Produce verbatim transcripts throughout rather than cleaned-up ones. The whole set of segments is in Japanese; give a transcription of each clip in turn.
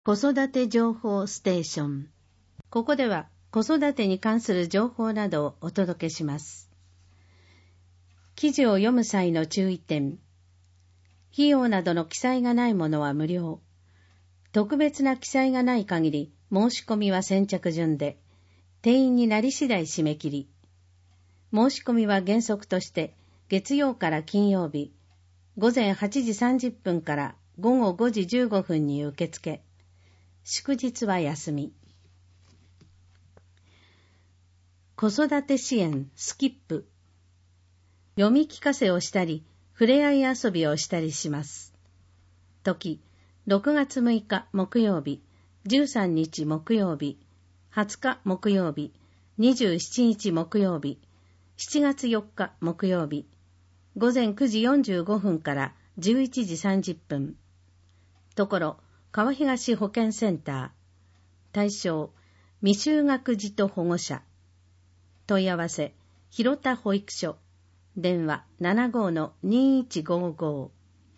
子育て情報ステーション。ここでは子育てに関する情報などをお届けします。記事を読む際の注意点。費用などの記載がないものは無料。特別な記載がない限り申し込みは先着順で、定員になり次第締め切り。申し込みは原則として月曜から金曜日、午前はちじさんじゅっぷんから午後ごじじゅうごふんに受付。祝日は休み。子育て支援スキップ。読み聞かせをしたり、ふれあい遊びをしたりします。時、ろくがつむいか木曜日、じゅうさんにち木曜日、はつか木曜日、にじゅうしちにち木曜日、しちがつよっか木曜日、午前くじよんじゅうごふんからじゅういちじさんじゅっぷん。ところ、川東保健センター。対象、未就学児と保護者。問い合わせ、広田保育所。電話 ななごーのにいちごーごー。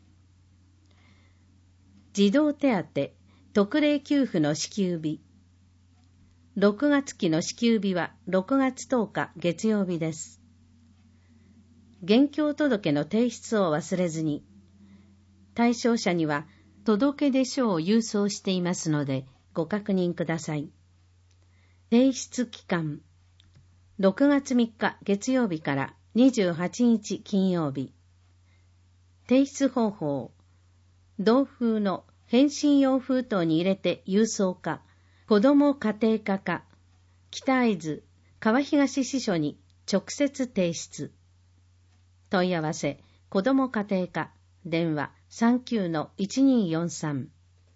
児童手当、特例給付の支給日。ろくがつ期の支給日はろくがつとおか月曜日です。現況届の提出を忘れずに。対象者には、届出書を郵送していますのでご確認ください。提出期間ろくがつみっか月曜日からにじゅうはちにち金曜日。提出方法同封の返信用封筒に入れて郵送か子ども家庭課か北会津川東支所に直接提出。問い合わせ子ども家庭課電話 さんきゅうのいちにーよんさん。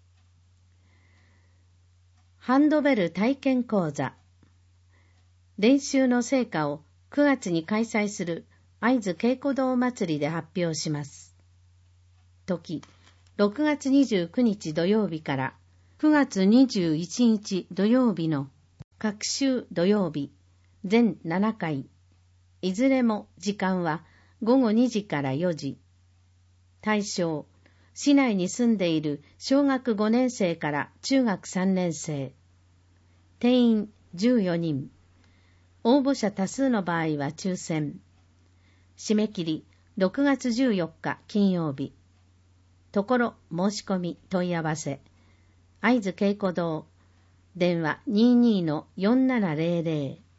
ハンドベル体験講座。練習の成果をくがつに開催する会津稽古堂祭りで発表します。時、ろくがつにじゅうくにち土曜日からくがつにじゅういちにち土曜日の各週土曜日、全ななかい。いずれも時間はごごにじからよじ。対象、市内に住んでいる小学ごねんせいから中学さんねんせい。定員じゅうよにん。応募者多数の場合は抽選。締め切りろくがつじゅうよっか金曜日。ところ申し込み問い合わせ。会津稽古堂。電話 にじゅうにのよんななぜろぜろ。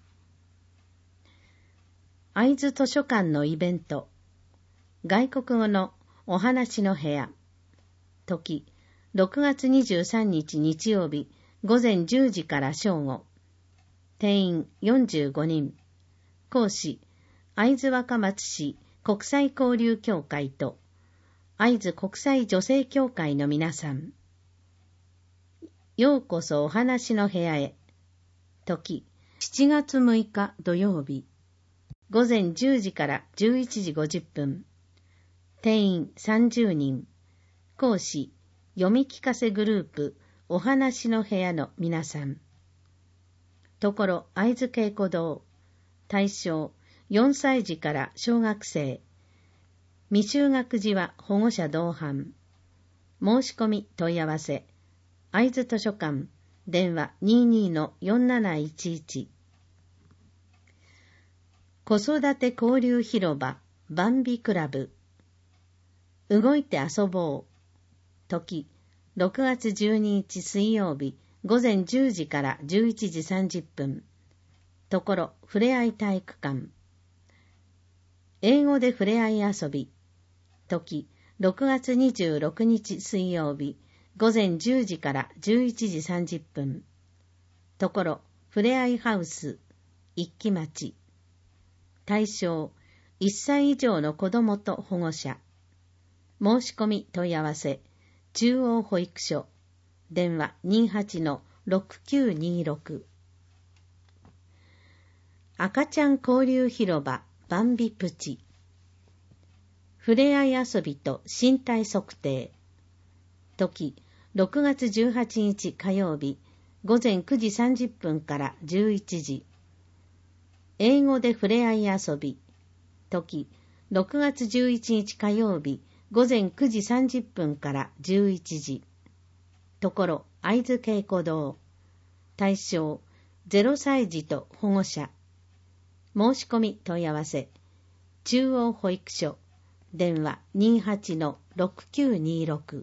会津図書館のイベント。外国語のお話の部屋。時、ろくがつにじゅうさんにち日曜日、午前じゅうじから正午。定員よんじゅうごにん。講師、会津若松市国際交流協会と、会津国際女性協会の皆さん。ようこそお話の部屋へ。時、しちがつむいか土曜日。午前じゅうじからじゅういちじごじゅっぷん。定員さんじゅうにん。講師、読み聞かせグループ、お話の部屋の皆さん。ところ、会津稽古堂。対象、よんさいじから小学生。未就学児は保護者同伴。申し込み問い合わせ。会津図書館。電話 にじゅうにのよんなないちいち。子育て交流広場、バンビクラブ。動いて遊ぼう。時、ろくがつじゅうににち水曜日、午前じゅうじからじゅういちじさんじゅっぷん。ところ、ふれあい体育館。英語でふれあい遊び。時、ろくがつにじゅうろくにち水曜日、午前じゅうじからじゅういちじさんじゅっぷん。ところ、ふれあいハウス、一木町。対象、いっさい以上の子どもと保護者。申し込み問い合わせ、中央保育所。電話 にじゅうはちのろくきゅうにろく。赤ちゃん交流広場、バンビプチ。ふれあい遊びと身体測定。時、ろくがつじゅうはちにち火曜日、午前くじさんじゅっぷんからじゅういちじ。英語でふれあい遊び。時、ろくがつじゅういちにち火曜日、午前くじさんじゅっぷんからじゅういちじ。 ところ会津稽古堂。対象ゼロさい児と保護者。申し込み問い合わせ中央保育所電話 にーはちのろくきゅうにーろく。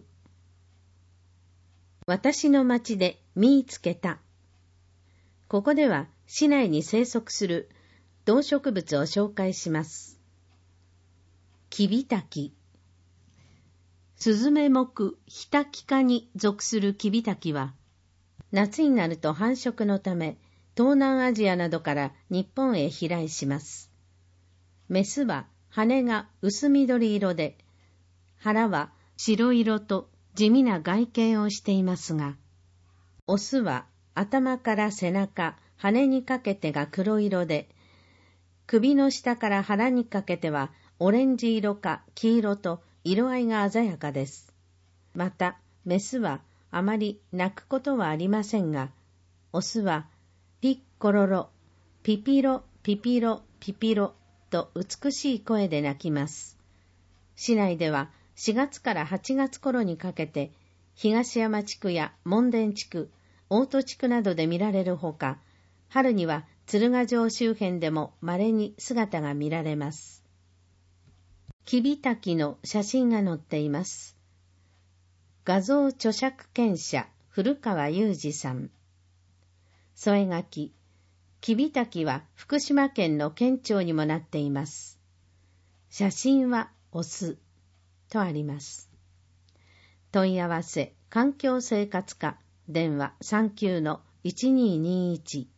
私の町で見つけた。ここでは市内に生息する動植物を紹介します。キビタキ。スズメ目ヒタキ科に属するキビタキは、夏になると繁殖のため、東南アジアなどから日本へ飛来します。メスは羽が薄緑色で、腹は白色と地味な外見をしていますが、オスは頭から背中、羽にかけてが黒色で、首の下から腹にかけてはオレンジ色か黄色と色合いが鮮やかです。また、メスはあまり鳴くことはありませんが、オスはピッコロロ、ピピロ、ピピロ、ピピロと美しい声で鳴きます。市内ではしがつからはちがつ頃にかけて、東山地区や門田地区、大戸地区などで見られるほか、春には鶴ヶ城周辺でも稀に姿が見られます。キビタキの写真が載っています。画像著作権者古川雄二さん。添え書き、キビタキは福島県の県庁にもなっています。写真はオスとあります。問い合わせ環境生活課電話 さんきゅうのいちにーにーいち